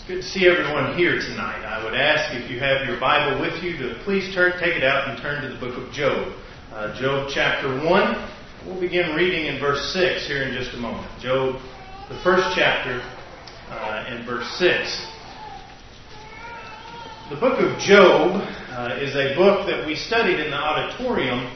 Good to see everyone here tonight. I would ask if you have your Bible with you to please take it out and turn to the book of Job. Job chapter 1. We'll begin reading in verse 6 here in just a moment. Job, the first chapter, in verse 6. The book of Job is a book that we studied in the auditorium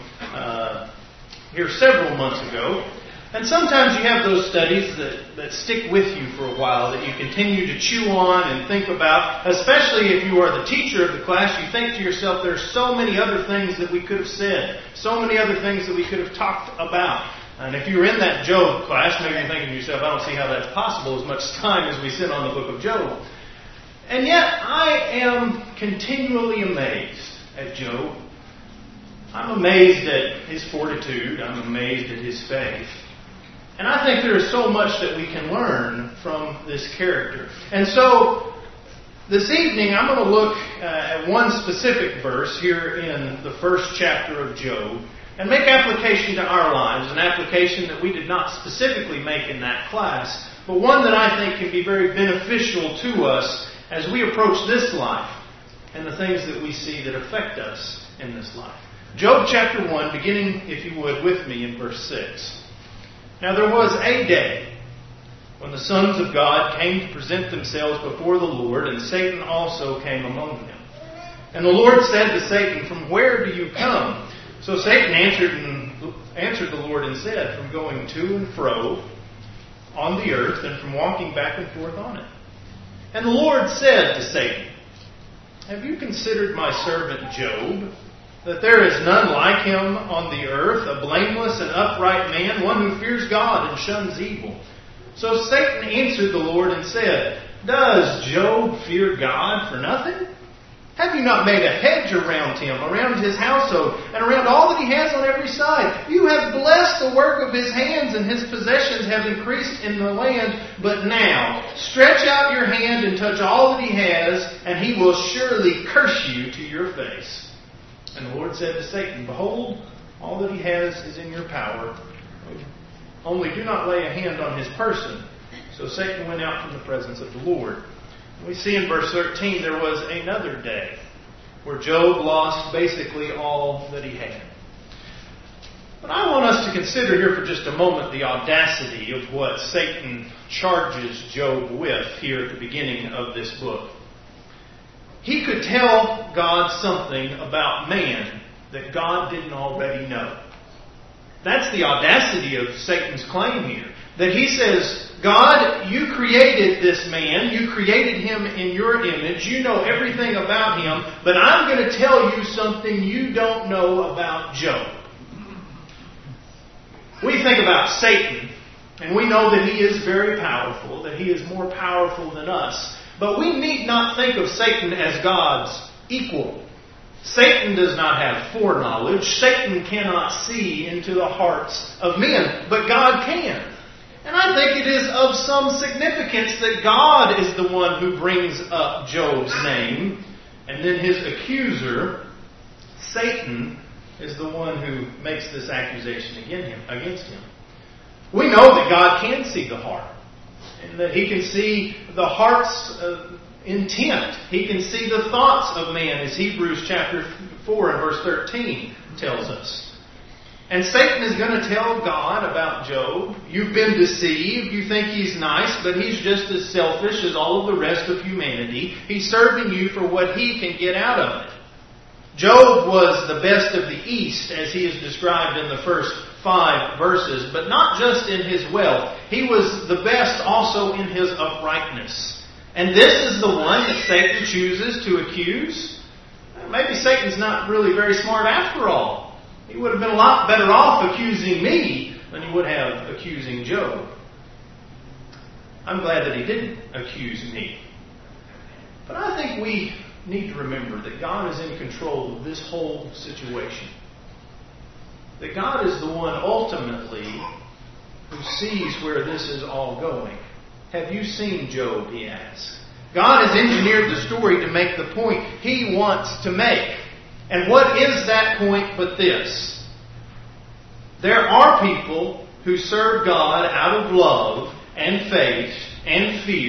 here several months ago. And sometimes you have those studies that stick with you for a while, that you continue to chew on and think about. Especially if you are the teacher of the class, you think to yourself, there's so many other things that we could have said, so many other things that we could have talked about. And if you were in that Job class, maybe you're thinking to yourself, I don't see how that's possible as much time as we sit on the book of Job. And yet, I am continually amazed at Job. I'm amazed at his fortitude. I'm amazed at his faith. And I think there is so much that we can learn from this character. And so, this evening I'm going to look at one specific verse here in the first chapter of Job and make application to our lives, an application that we did not specifically make in that class, but one that I think can be very beneficial to us as we approach this life and the things that we see that affect us in this life. Job chapter 1, beginning, if you would, with me in verse 6. Now there was a day when the sons of God came to present themselves before the Lord, and Satan also came among them. And the Lord said to Satan, "From where do you come?" So Satan answered the Lord and said, "From going to and fro on the earth, and from walking back and forth on it." And the Lord said to Satan, "Have you considered my servant Job, that there is none like him on the earth, a blameless and upright man, one who fears God and shuns evil?" So Satan answered the Lord and said, "Does Job fear God for nothing? Have you not made a hedge around him, around his household, and around all that he has on every side? You have blessed the work of his hands, and his possessions have increased in the land. But now, stretch out your hand and touch all that he has, and he will surely curse you to your face." And the Lord said to Satan, "Behold, all that he has is in your power. Only do not lay a hand on his person." So Satan went out from the presence of the Lord. We see in verse 13 there was another day where Job lost basically all that he had. But I want us to consider here for just a moment the audacity of what Satan charges Job with here at the beginning of this book. He could tell God something about man that God didn't already know. That's the audacity of Satan's claim here. That he says, "God, you created this man. You created him in your image. You know everything about him. But I'm going to tell you something you don't know about Job." We think about Satan, and we know that he is very powerful, that he is more powerful than us. But we need not think of Satan as God's equal. Satan does not have foreknowledge. Satan cannot see into the hearts of men, but God can. And I think it is of some significance that God is the one who brings up Job's name, and then his accuser, Satan, is the one who makes this accusation against him. We know that God can see the heart, and that he can see the heart's intent. He can see the thoughts of man, as Hebrews chapter 4 and verse 13 tells us. And Satan is going to tell God about Job. You've been deceived. You think he's nice, but he's just as selfish as all of the rest of humanity. He's serving you for what he can get out of it. Job was the best of the East, as he is described in the first 5 verses, but not just in his wealth. He was the best also in his uprightness. And this is the one that Satan chooses to accuse. Maybe Satan's not really very smart after all. He would have been a lot better off accusing me than he would have accusing Job. I'm glad that he didn't accuse me. But I think we need to remember that God is in control of this whole situation. That God is the one ultimately who sees where this is all going. "Have you seen Job?" he asks. God has engineered the story to make the point he wants to make. And what is that point but this? There are people who serve God out of love and faith and fear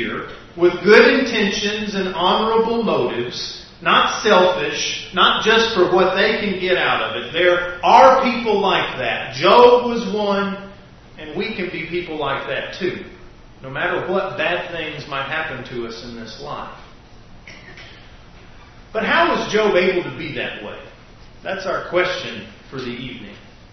with good intentions and honorable motives, not selfish, not just for what they can get out of it. There are people like that. Job was one, and we can be people like that too, no matter what bad things might happen to us in this life. But how was Job able to be that way? That's our question for the evening.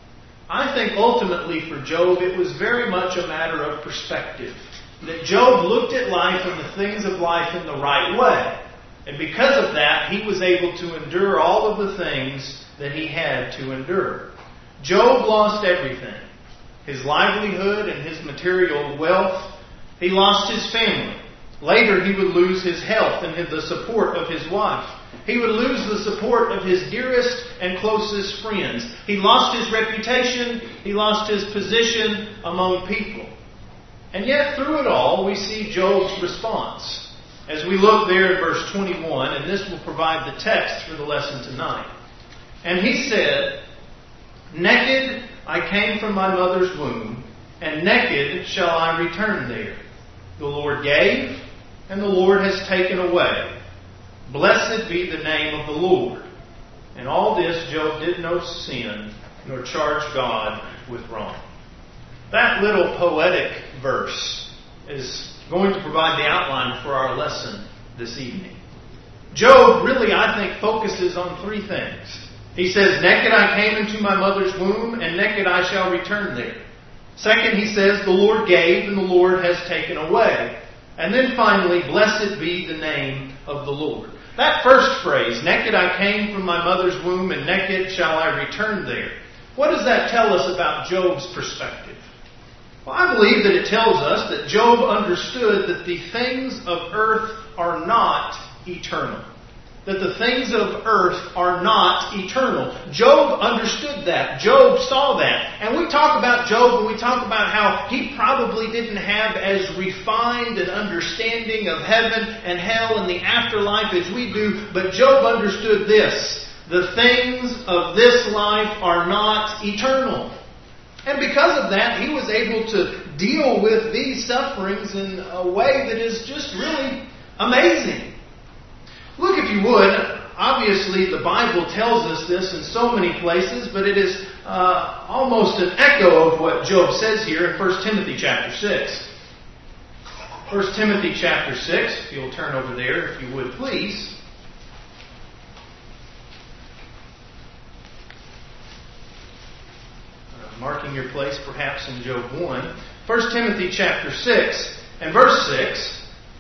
I think ultimately for Job it was very much a matter of perspective. That Job looked at life and the things of life in the right way. And because of that, he was able to endure all of the things that he had to endure. Job lost everything. His livelihood and his material wealth. He lost his family. Later he would lose his health and the support of his wife. He would lose the support of his dearest and closest friends. He lost his reputation. He lost his position among people. And yet through it all, we see Job's response. As we look there in verse 21, and this will provide the text for the lesson tonight. And he said, "Naked I came from my mother's womb, and naked shall I return there. The Lord gave, and the Lord has taken away. Blessed be the name of the Lord." In all this, Job did no sin, nor charge God with wrong. That little poetic verse is going to provide the outline for our lesson this evening. Job really, I think, focuses on three things. He says, "Naked I came into my mother's womb, and naked I shall return there." Second, he says, "The Lord gave, and the Lord has taken away." And then finally, "Blessed be the name of the Lord." That first phrase, "Naked I came from my mother's womb, and naked shall I return there." What does that tell us about Job's perspective? Well, I believe that it tells us that Job understood that the things of earth are not eternal. That the things of earth are not eternal. Job understood that. Job saw that. And we talk about Job and we talk about how he probably didn't have as refined an understanding of heaven and hell and the afterlife as we do. But Job understood this. The things of this life are not eternal. And because of that, he was able to deal with these sufferings in a way that is just really amazing. Look, if you would, obviously the Bible tells us this in so many places, but it is almost an echo of what Job says here in 1 Timothy chapter 6. 1 Timothy chapter 6, if you'll turn over there, if you would please. Marking your place perhaps in Job 1. 1 Timothy chapter 6 and verse 6.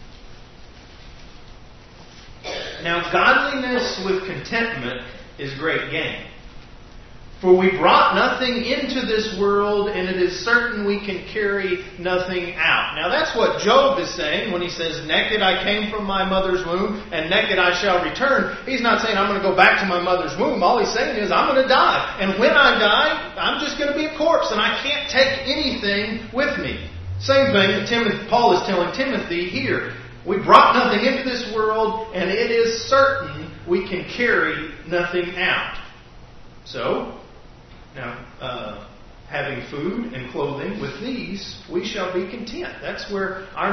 "Now godliness with contentment is great gain. For we brought nothing into this world, and it is certain we can carry nothing out." Now that's what Job is saying when he says, "Naked I came from my mother's womb, and naked I shall return." He's not saying, "I'm going to go back to my mother's womb." All he's saying is, "I'm going to die. And when I die, I'm just going to be a corpse, and I can't take anything with me." Same thing that Paul is telling Timothy here. We brought nothing into this world, and it is certain we can carry nothing out. So, now, having food and clothing, with these we shall be content. That's where our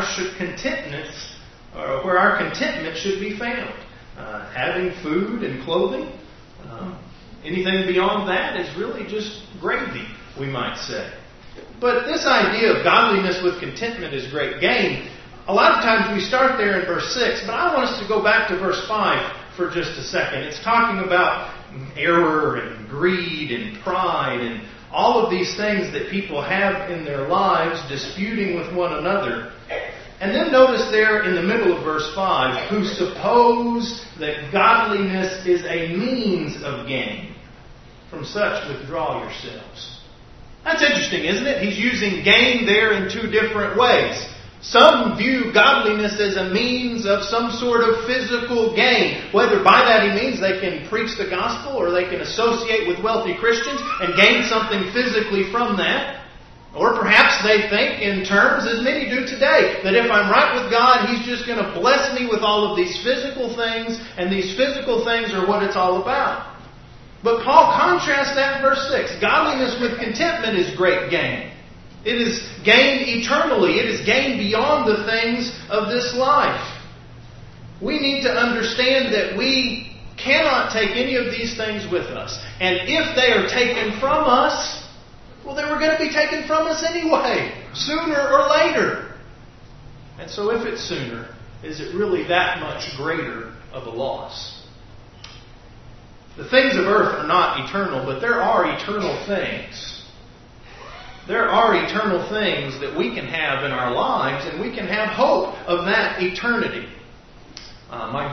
contentment should be found. Having food and clothing. Anything beyond that is really just gravy, we might say. But this idea of godliness with contentment is great gain. A lot of times we start there in verse 6, but I want us to go back to verse 5 for just a second. It's talking about error and greed and pride and all of these things that people have in their lives, disputing with one another. And then notice there in the middle of verse 5, "who suppose that godliness is a means of gain. From such withdraw yourselves." That's interesting, isn't it? He's using gain there in two different ways. Some view godliness as a means of some sort of physical gain. Whether by that he means they can preach the gospel or they can associate with wealthy Christians and gain something physically from that. Or perhaps they think in terms, as many do today, that if I'm right with God, He's just going to bless me with all of these physical things, and these physical things are what it's all about. But Paul contrasts that in verse 6. Godliness with contentment is great gain. It is gained eternally. It is gained beyond the things of this life. We need to understand that we cannot take any of these things with us. And if they are taken from us, well, they were going to be taken from us anyway, sooner or later. And so if it's sooner, is it really that much greater of a loss? The things of earth are not eternal, but there are eternal things. There are eternal things that we can have in our lives, and we can have hope of that eternity. My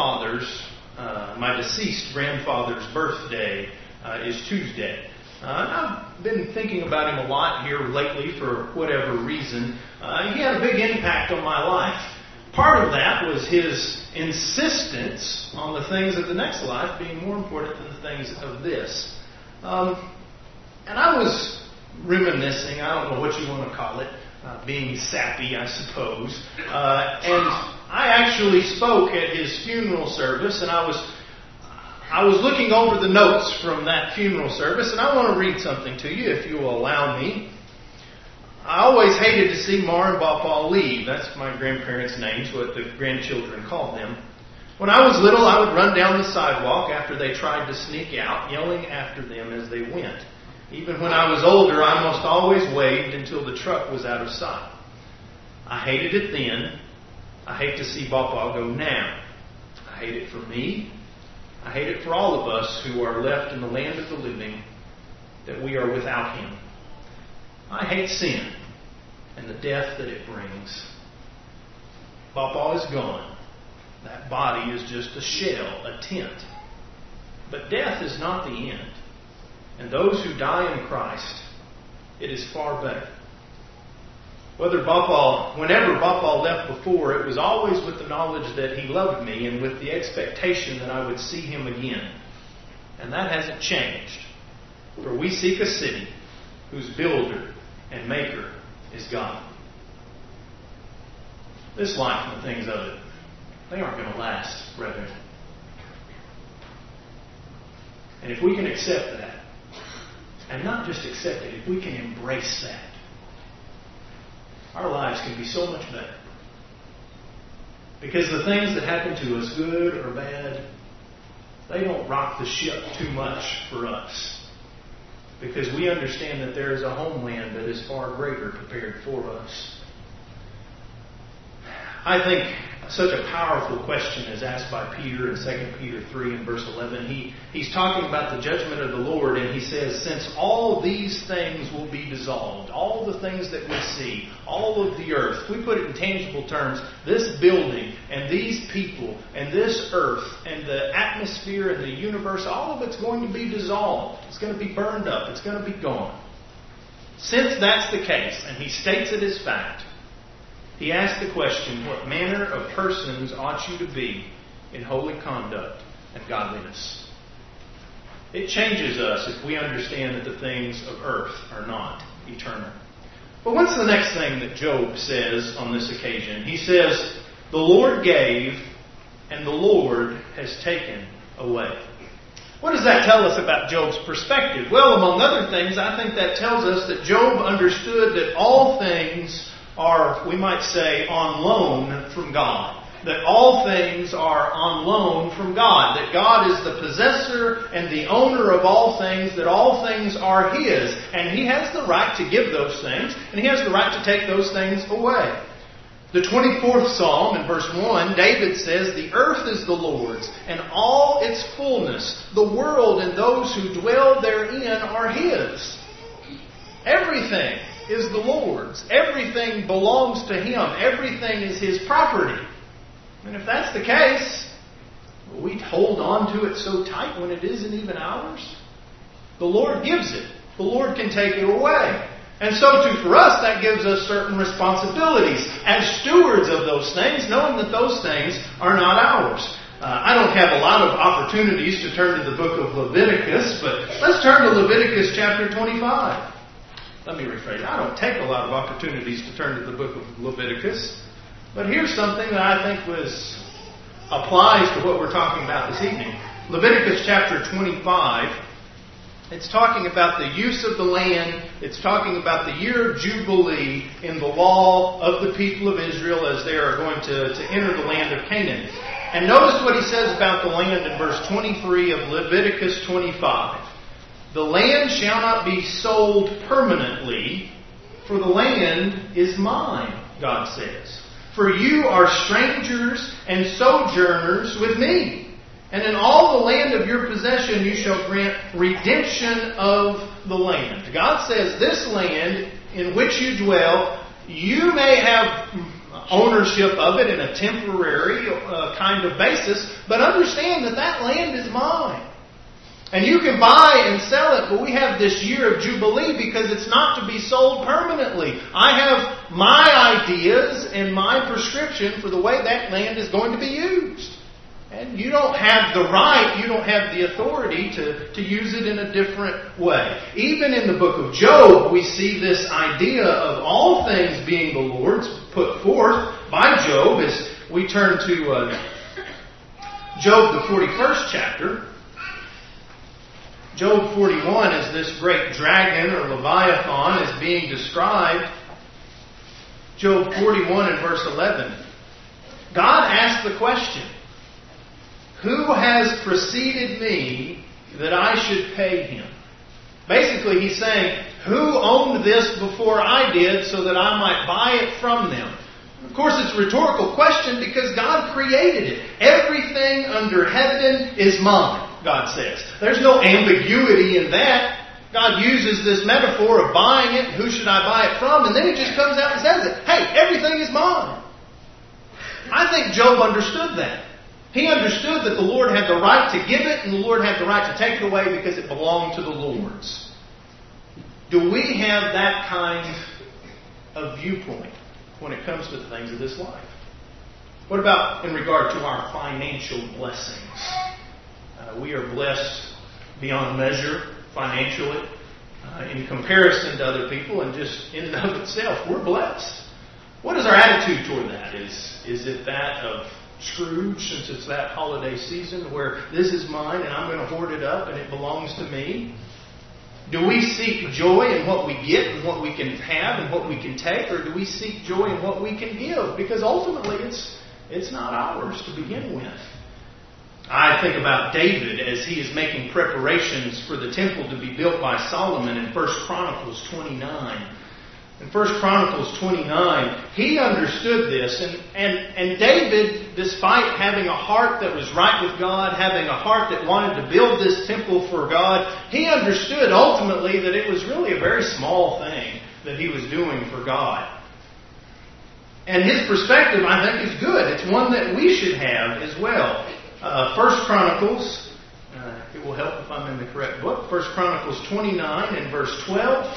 deceased grandfather's birthday is Tuesday. I've been thinking about him a lot here lately for whatever reason. He had a big impact on my life. Part of that was his insistence on the things of the next life being more important than the things of this. And I was reminiscing, I don't know what you want to call it, being sappy, I suppose. And I actually spoke at his funeral service, and I was looking over the notes from that funeral service, and I want to read something to you, if you will allow me. I always hated to see Ma and Papa leave. That's my grandparents' names, what the grandchildren called them. When I was little, I would run down the sidewalk after they tried to sneak out, yelling after them as they went. Even when I was older, I almost always waved until the truck was out of sight. I hated it then. I hate to see Papa go now. I hate it for me. I hate it for all of us who are left in the land of the living, that we are without Him. I hate sin and the death that it brings. Papa is gone. That body is just a shell, a tent. But death is not the end. And those who die in Christ, it is far better. Whenever Papa left before, it was always with the knowledge that he loved me and with the expectation that I would see him again. And that hasn't changed. For we seek a city whose builder and maker is God. This life and the things of it, they aren't going to last, brethren. And if we can accept that, and not just accept it, if we can embrace that, our lives can be so much better. Because the things that happen to us, good or bad, they don't rock the ship too much for us. Because we understand that there is a homeland that is far greater prepared for us. I think such a powerful question is asked by Peter in 2 Peter 3 and verse 11. He's talking about the judgment of the Lord, and he says, since all these things will be dissolved, all the things that we see, all of the earth, if we put it in tangible terms, this building and these people and this earth and the atmosphere and the universe, all of it's going to be dissolved. It's going to be burned up. It's going to be gone. Since that's the case, and he states it as fact, he asked the question, what manner of persons ought you to be in holy conduct and godliness? It changes us if we understand that the things of earth are not eternal. But what's the next thing that Job says on this occasion? He says, the Lord gave and the Lord has taken away. What does that tell us about Job's perspective? Well, among other things, I think that tells us that Job understood that all things are, we might say, on loan from God. That all things are on loan from God. That God is the possessor and the owner of all things. That all things are His. And He has the right to give those things. And He has the right to take those things away. The 24th Psalm in verse 1, David says, the earth is the Lord's and all its fullness. The world and those who dwell therein are His. Everything is the Lord's. Everything belongs to Him. Everything is His property. And if that's the case, will we hold on to it so tight when it isn't even ours? The Lord gives it. The Lord can take it away. And so too for us, that gives us certain responsibilities as stewards of those things, knowing that those things are not ours. I don't have a lot of opportunities to turn to the book of Leviticus, but let's turn to Leviticus chapter 25. Let me rephrase. I don't take a lot of opportunities to turn to the book of Leviticus. But here's something that I think applies to what we're talking about this evening. Leviticus chapter 25 It's talking about the use of the land. It's talking about the year of Jubilee in the law of the people of Israel as they are going to enter the land of Canaan. And notice what he says about the land in verse 23 of Leviticus 25. The land shall not be sold permanently, for the land is mine, God says. For you are strangers and sojourners with me. And in all the land of your possession you shall grant redemption of the land. God says this land in which you dwell, you may have ownership of it in a temporary kind of basis, but understand that that land is mine. And you can buy and sell it, but we have this year of Jubilee because it's not to be sold permanently. I have my ideas and my prescription for the way that land is going to be used. And you don't have the right, you don't have the authority to use it in a different way. Even in the book of Job, we see this idea of all things being the Lord's put forth by Job as we turn to Job, the 41st chapter. Job 41 is this great dragon or Leviathan is being described. Job 41 and verse 11. God asked the question, who has preceded me that I should pay him? Basically, he's saying, who owned this before I did so that I might buy it from them? Of course, it's a rhetorical question because God created it. Everything under heaven is mine, God says. There's no ambiguity in that. God uses this metaphor of buying it. Who should I buy it from? And then he just comes out and says it. Hey, everything is mine. I think Job understood that. He understood that the Lord had the right to give it and the Lord had the right to take it away because it belonged to the Lord's. Do we have that kind of viewpoint when it comes to the things of this life? What about in regard to our financial blessings? We are blessed beyond measure financially in comparison to other people, and just in and of itself, we're blessed. What is our attitude toward that? Is it that of Scrooge, since it's that holiday season where this is mine and I'm going to hoard it up and it belongs to me? Do we seek joy in what we get and what we can have and what we can take, or do we seek joy in what we can give? Because ultimately it's not ours to begin with. I think about David as he is making preparations for the temple to be built by Solomon in 1 Chronicles 29. In 1 Chronicles 29, he understood this. And David, despite having a heart that was right with God, having a heart that wanted to build this temple for God, he understood ultimately that it was really a very small thing that he was doing for God. And his perspective, I think, is good. It's one that we should have as well. 1 Chronicles, it will help if I'm in the correct book, 1 Chronicles 29 and verse 12.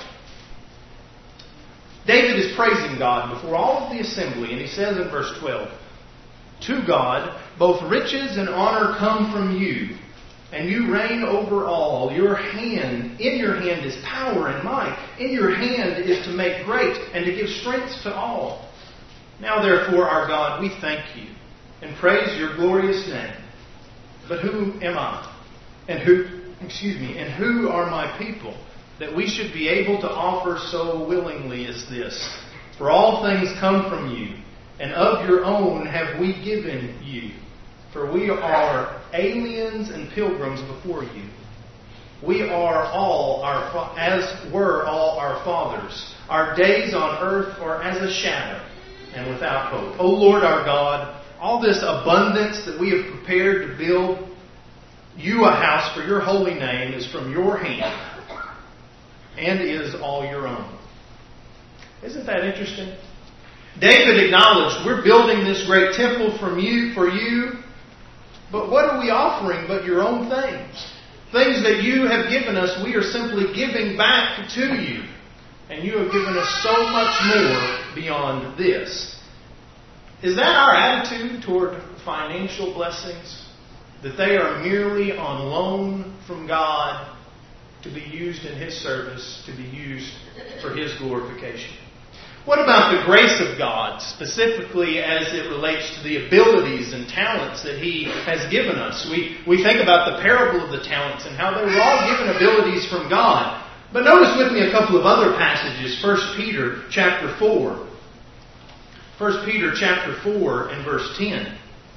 David is praising God before all of the assembly, and he says in verse 12, to God, both riches and honor come from you, and you reign over all. In your hand is power and might. In your hand is to make great and to give strength to all. Now therefore, our God, we thank you and praise your glorious name. But who am I? And who are my people, that we should be able to offer so willingly as this? For all things come from you, and of your own have we given you. For we are aliens and pilgrims before you. We are all as were all our fathers. Our days on earth are as a shadow, and without hope. O Lord our God, all this abundance that we have prepared to build you a house for your holy name is from your hand, and is all your own. Isn't that interesting? David acknowledged, we're building this great temple for you, but what are we offering but your own things? Things that you have given us, we are simply giving back to you. And you have given us so much more beyond this. Is that our attitude toward financial blessings? That they are merely on loan from God to be used in His service, to be used for His glorification? What about the grace of God, specifically as it relates to the abilities and talents that He has given us? We think about the parable of the talents and how they were all given abilities from God. But notice with me a couple of other passages. 1 Peter chapter 4. 1 Peter chapter 4 and verse 10.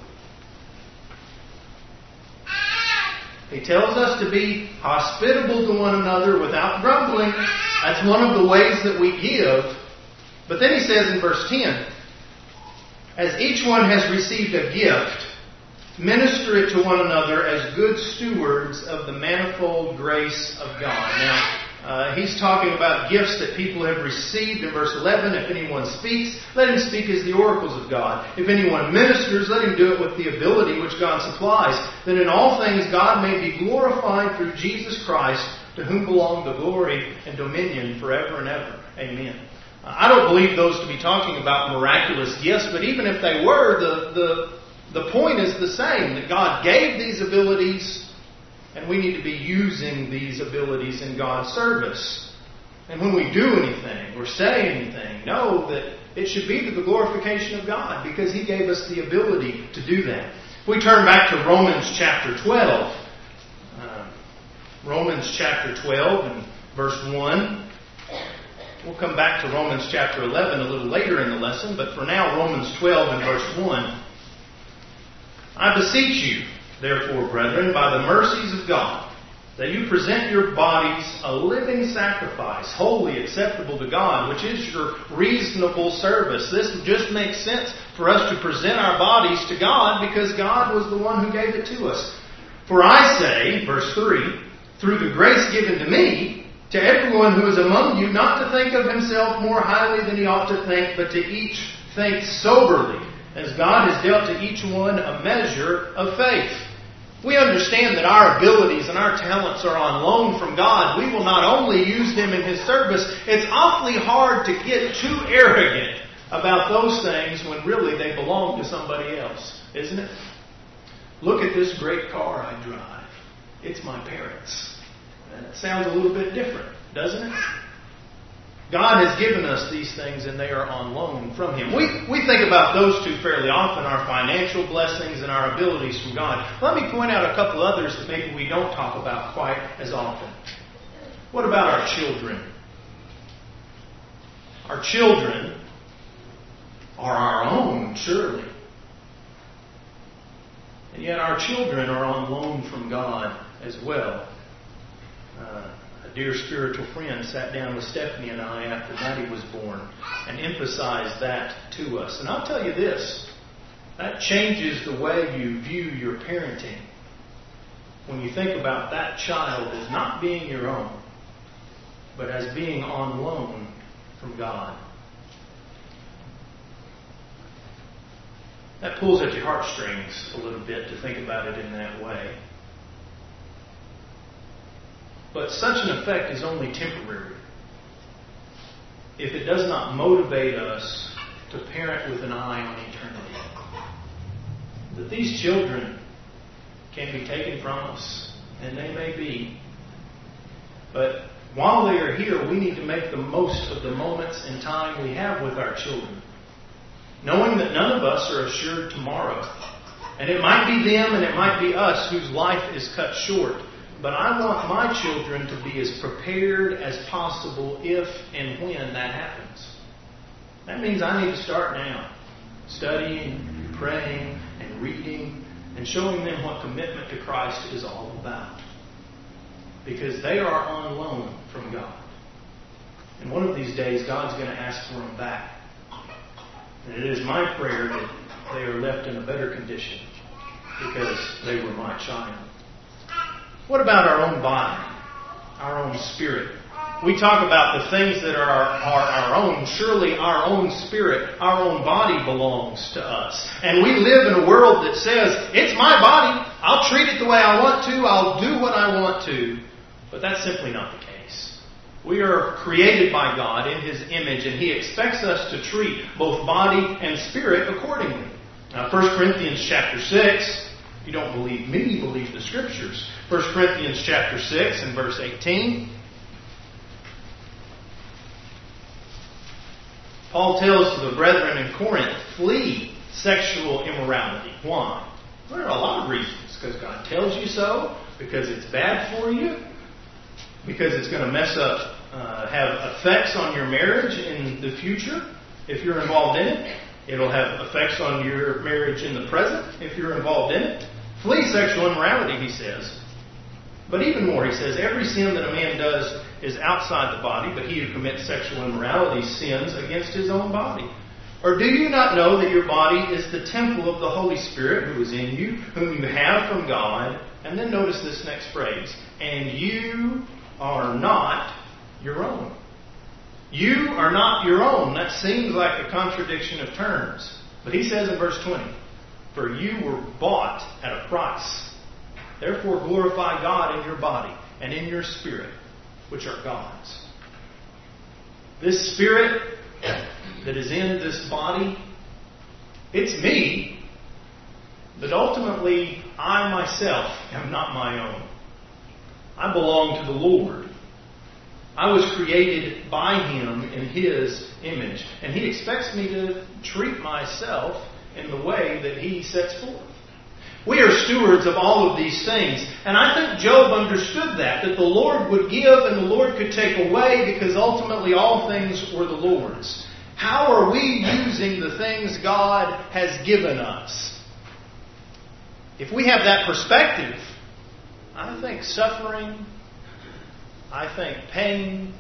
He tells us to be hospitable to one another without grumbling. That's one of the ways that we give. But then he says in verse 10, as each one has received a gift, minister it to one another as good stewards of the manifold grace of God. Now, he's talking about gifts that people have received. In verse 11, if anyone speaks, let him speak as the oracles of God. If anyone ministers, let him do it with the ability which God supplies. That in all things God may be glorified through Jesus Christ, to whom belong the glory and dominion forever and ever. Amen. I don't believe those to be talking about miraculous gifts, but even if they were, the point is the same, that God gave these abilities, and we need to be using these abilities in God's service. And when we do anything or say anything, know that it should be to the glorification of God, because He gave us the ability to do that. If we turn back to Romans chapter 12, Romans chapter 12 and verse 1. We'll come back to Romans chapter 11 a little later in the lesson, but for now, Romans 12 and verse 1. I beseech you, therefore, brethren, by the mercies of God, that you present your bodies a living sacrifice, wholly acceptable to God, which is your reasonable service. This just makes sense for us to present our bodies to God, because God was the one who gave it to us. For I say, verse 3, through the grace given to me, to everyone who is among you, not to think of himself more highly than he ought to think, but to each think soberly, as God has dealt to each one a measure of faith. We understand that our abilities and our talents are on loan from God. We will not only use them in His service. It's awfully hard to get too arrogant about those things when really they belong to somebody else, isn't it? Look at this great car I drive. It's my parents'. That sounds a little bit different, doesn't it? God has given us these things, and they are on loan from Him. We think about those two fairly often, our financial blessings and our abilities from God. Let me point out a couple others that maybe we don't talk about quite as often. What about our children? Our children are our own, surely. And yet our children are on loan from God as well. A dear spiritual friend sat down with Stephanie and I after Maddie was born and emphasized that to us. And I'll tell you this, that changes the way you view your parenting. When you think about that child as not being your own, but as being on loan from God. That pulls at your heartstrings a little bit to think about it in that way. But such an effect is only temporary if it does not motivate us to parent with an eye on eternity. That these children can be taken from us, and they may be. But while they are here, we need to make the most of the moments and time we have with our children, knowing that none of us are assured tomorrow. And it might be them and it might be us whose life is cut short. But I want my children to be as prepared as possible if and when that happens. That means I need to start now, studying, praying, and reading, and showing them what commitment to Christ is all about. Because they are on loan from God. And one of these days, God's going to ask for them back. And it is my prayer that they are left in a better condition because they were my child. What about our own body, our own spirit? We talk about the things that are our own. Surely our own spirit, our own body belongs to us. And we live in a world that says, it's my body. I'll treat it the way I want to. I'll do what I want to. But that's simply not the case. We are created by God in His image, and He expects us to treat both body and spirit accordingly. Now, 1 Corinthians chapter 6, if you don't believe me, believe the Scriptures. 1 Corinthians chapter 6 and verse 18. Paul tells the brethren in Corinth, flee sexual immorality. Why? Well, there are a lot of reasons. Because God tells you so, because it's bad for you, because it's going to mess up, have effects on your marriage in the future if you're involved in it. It'll have effects on your marriage in the present if you're involved in it. Flee sexual immorality, he says. But even more, he says, every sin that a man does is outside the body, but he who commits sexual immorality sins against his own body. Or do you not know that your body is the temple of the Holy Spirit who is in you, whom you have from God? And then notice this next phrase. And you are not your own. You are not your own. That seems like a contradiction of terms. But he says in verse 20, for you were bought at a price. Therefore glorify God in your body and in your spirit, which are God's. This spirit that is in this body, it's me, but ultimately I myself am not my own. I belong to the Lord. I was created by Him in His image, and He expects me to treat myself in the way that He sets forth. We are stewards of all of these things. And I think Job understood that the Lord would give and the Lord could take away, because ultimately all things were the Lord's. How are we using the things God has given us? If we have that perspective, I think suffering, I think pain,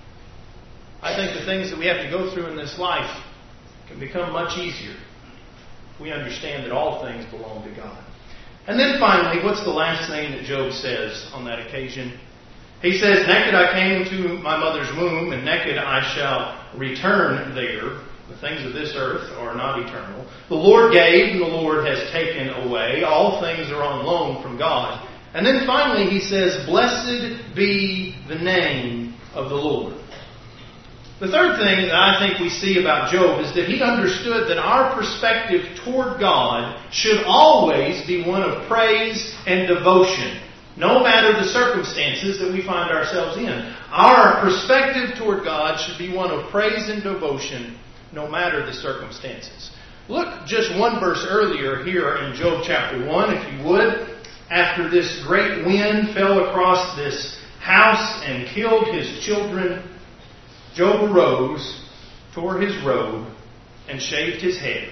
I think the things that we have to go through in this life can become much easier if we understand that all things belong to God. And then finally, what's the last thing that Job says on that occasion? He says, naked I came to my mother's womb, and naked I shall return there. The things of this earth are not eternal. The Lord gave, and the Lord has taken away. All things are on loan from God. And then finally he says, blessed be the name of the Lord. The third thing that I think we see about Job is that he understood that our perspective toward God should always be one of praise and devotion, no matter the circumstances that we find ourselves in. Our perspective toward God should be one of praise and devotion, no matter the circumstances. Look just one verse earlier here in Job chapter 1, if you would. After this great wind fell across this house and killed his children, Job arose, tore his robe, and shaved his head.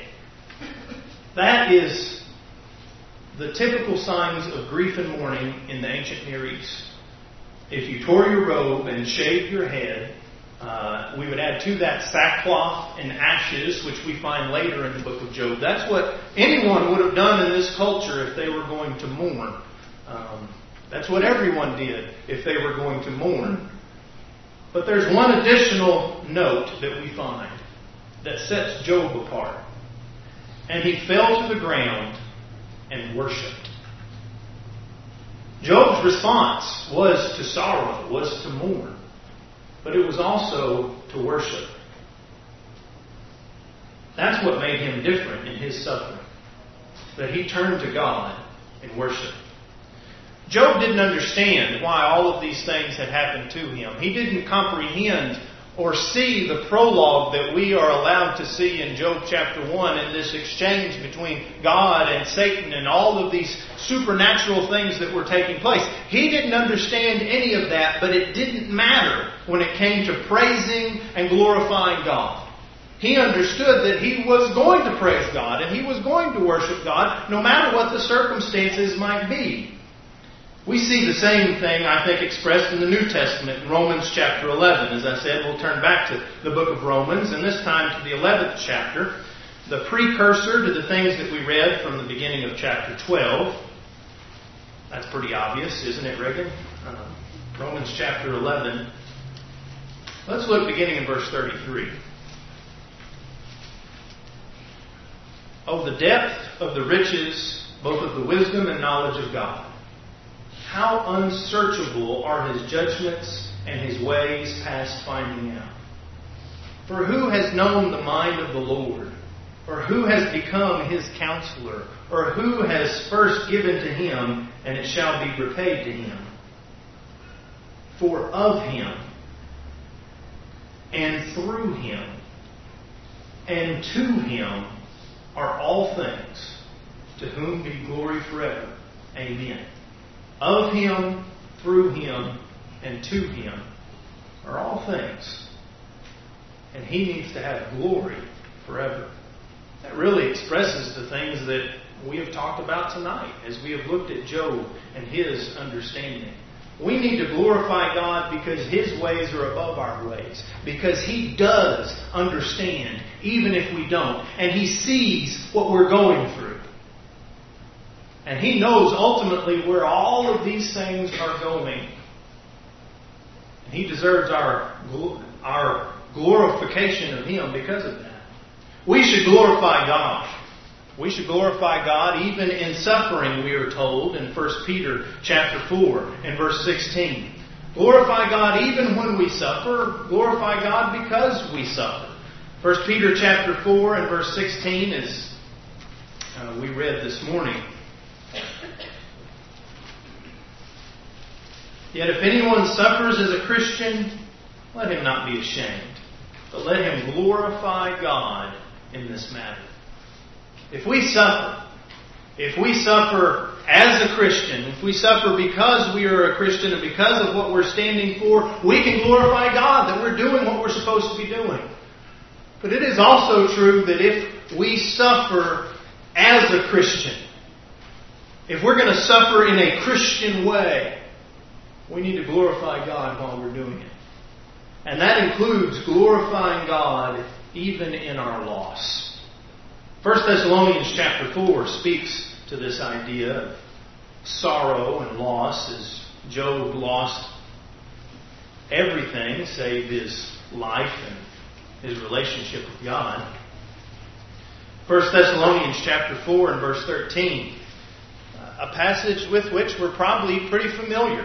That is the typical signs of grief and mourning in the ancient Near East. If you tore your robe and shaved your head, we would add to that sackcloth and ashes, which we find later in the book of Job. That's what anyone would have done in this culture if they were going to mourn. That's what everyone did if they were going to mourn. But there's one additional note that we find that sets Job apart. And he fell to the ground and worshipped. Job's response was to sorrow, was to mourn. But it was also to worship. That's what made him different in his suffering. That he turned to God and worshiped. Job didn't understand why all of these things had happened to him. He didn't comprehend or see the prologue that we are allowed to see in Job chapter 1 in this exchange between God and Satan and all of these supernatural things that were taking place. He didn't understand any of that, but it didn't matter when it came to praising and glorifying God. He understood that he was going to praise God and he was going to worship God no matter what the circumstances might be. We see the same thing, I think, expressed in the New Testament in Romans chapter 11. As I said, we'll turn back to the book of Romans, and this time to the 11th chapter, the precursor to the things that we read from the beginning of chapter 12. That's pretty obvious, isn't it, Reagan? Romans chapter 11. Let's look beginning in verse 33. Oh, the depth of the riches, both of the wisdom and knowledge of God. How unsearchable are His judgments and His ways past finding out. For who has known the mind of the Lord? Or who has become His counselor? Or who has first given to Him, and it shall be repaid to Him? For of Him, and through Him, and to Him are all things, to whom be glory forever. Amen. Of Him, through Him, and to Him are all things. And He needs to have glory forever. That really expresses the things that we have talked about tonight as we have looked at Job and his understanding. We need to glorify God because His ways are above our ways. Because He does understand, even if we don't. And He sees what we're going through. And He knows ultimately where all of these things are going. And He deserves our glorification of Him because of that. We should glorify God. We should glorify God even in suffering, we are told in 1 Peter chapter 4 and verse 16. Glorify God even when we suffer. Glorify God because we suffer. 1 Peter chapter 4 and verse 16 is we read this morning. Yet if anyone suffers as a Christian, let him not be ashamed, but let him glorify God in this matter. If we suffer as a Christian, if we suffer because we are a Christian and because of what we're standing for, we can glorify God that we're doing what we're supposed to be doing. But it is also true that if we suffer as a Christian, if we're going to suffer in a Christian way, we need to glorify God while we're doing it. And that includes glorifying God even in our loss. 1 Thessalonians chapter 4 speaks to this idea of sorrow and loss as Job lost everything save his life and his relationship with God. 1 Thessalonians chapter 4 and verse 13, a passage with which we're probably pretty familiar.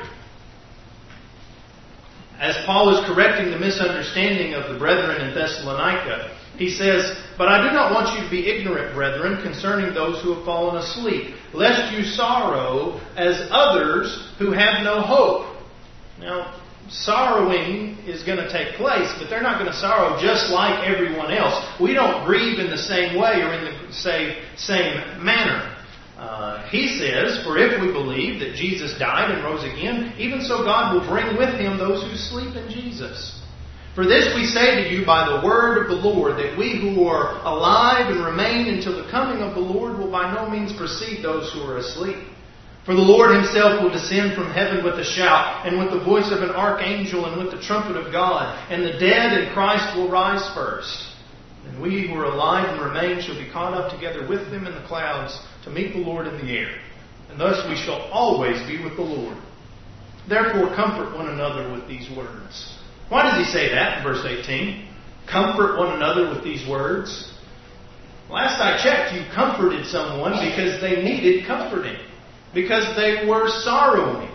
As Paul is correcting the misunderstanding of the brethren in Thessalonica, he says, "But I do not want you to be ignorant, brethren, concerning those who have fallen asleep, lest you sorrow as others who have no hope." Now, sorrowing is going to take place, but they're not going to sorrow just like everyone else. We don't grieve in the same way or in the same manner. He says, "For if we believe that Jesus died and rose again, even so God will bring with Him those who sleep in Jesus. For this we say to you by the word of the Lord, that we who are alive and remain until the coming of the Lord will by no means precede those who are asleep. For the Lord Himself will descend from heaven with a shout, and with the voice of an archangel, and with the trumpet of God, and the dead in Christ will rise first. And we who are alive and remain shall be caught up together with them in the clouds to meet the Lord in the air. And thus we shall always be with the Lord. Therefore comfort one another with these words." Why does he say that in verse 18? Comfort one another with these words. Last I checked, you comforted someone because they needed comforting. Because they were sorrowing.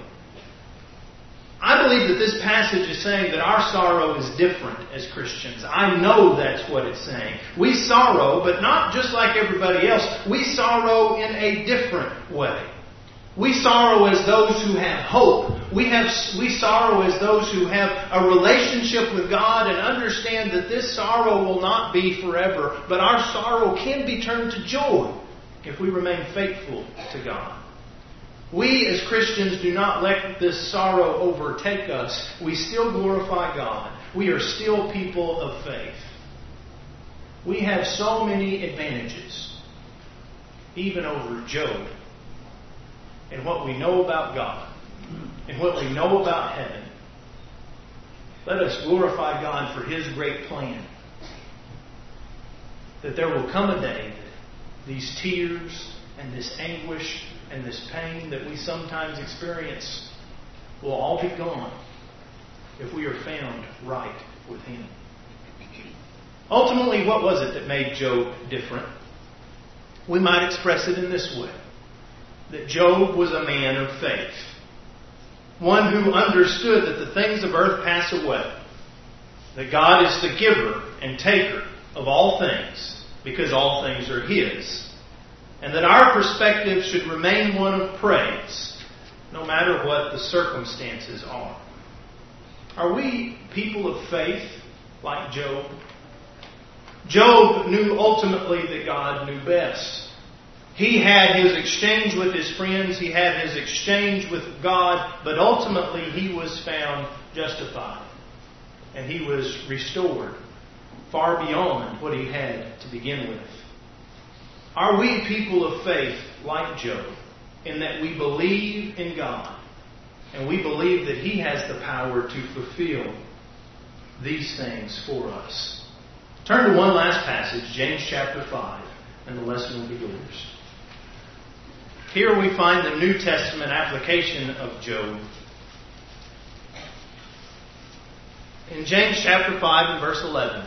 I believe that this passage is saying that our sorrow is different as Christians. I know that's what it's saying. We sorrow, but not just like everybody else. We sorrow in a different way. We sorrow as those who have hope. We sorrow as those who have a relationship with God and understand that this sorrow will not be forever, but our sorrow can be turned to joy if we remain faithful to God. We as Christians do not let this sorrow overtake us. We still glorify God. We are still people of faith. We have so many advantages, even over Job, in what we know about God, and what we know about heaven. Let us glorify God for His great plan. That there will come a day that these tears and this anguish and this pain that we sometimes experience will all be gone if we are found right with Him. Ultimately, what was it that made Job different? We might express it in this way. That Job was a man of faith. One who understood that the things of earth pass away. That God is the giver and taker of all things, because all things are His. And that our perspective should remain one of praise, no matter what the circumstances are. Are we people of faith like Job? Job knew ultimately that God knew best. He had his exchange with his friends. He had his exchange with God. But ultimately he was found justified. And he was restored far beyond what he had to begin with. Are we people of faith like Job in that we believe in God and we believe that He has the power to fulfill these things for us? Turn to one last passage, James chapter 5, and the lesson will be yours. Here we find the New Testament application of Job. In James chapter 5 and verse 11.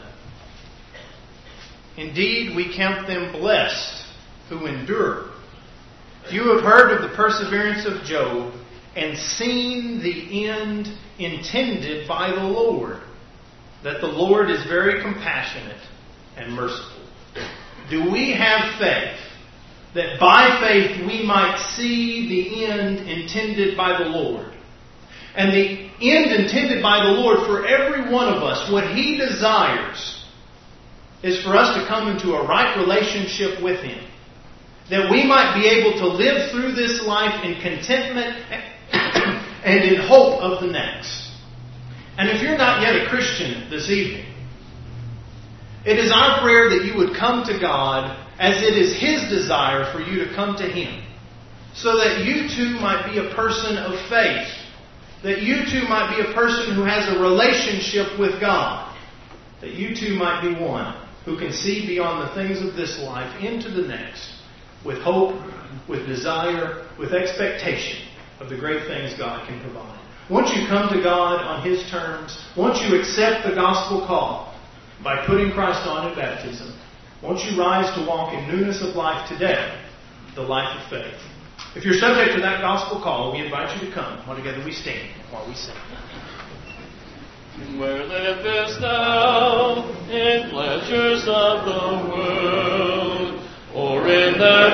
Indeed, we count them blessed who endure. You have heard of the perseverance of Job and seen the end intended by the Lord, that the Lord is very compassionate and merciful. Do we have faith that by faith we might see the end intended by the Lord? And the end intended by the Lord for every one of us, what He desires, is for us to come into a right relationship with Him. That we might be able to live through this life in contentment and in hope of the next. And if you're not yet a Christian this evening, it is our prayer that you would come to God as it is His desire for you to come to Him. So that you too might be a person of faith. That you too might be a person who has a relationship with God. That you too might be one who can see beyond the things of this life into the next with hope, with desire, with expectation of the great things God can provide. Once you come to God on His terms, once you accept the gospel call by putting Christ on in baptism, once you rise to walk in newness of life today, the life of faith. If you're subject to that gospel call, we invite you to come. While together we stand while we sing. Where livest thou in pleasures of the world, or in the